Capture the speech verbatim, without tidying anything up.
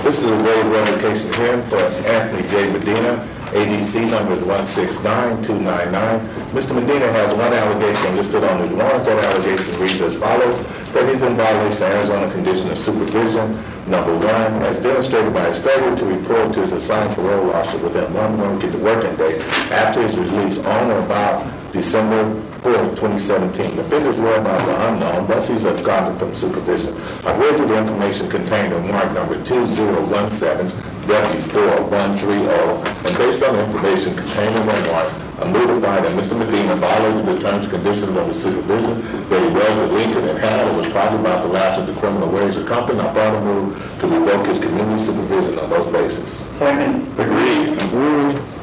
This is a waiver revocation hearing for Anthony J. Medina. A D C number is one six nine two nine nine. Mister Medina has one allegation listed on his warrant. That allegation reads as follows: that he's in violation of Arizona condition of supervision. Number one, as demonstrated by his failure to report to his assigned parole officer within one working working day after his release on or about December fourth, twenty seventeen. The offender's whereabouts are unknown, thus he's absconded from supervision. I've read through the information contained in warrant number two zero one seven W four one three zero, and based on the information contained in the warrant, I'm notified that Mister Medina violated the terms and conditions of his supervision, that he was delinquent and had or was probably about to lapse into criminal ways or company. I further move to revoke his community supervision on those bases. Second. Agreed. Agreed.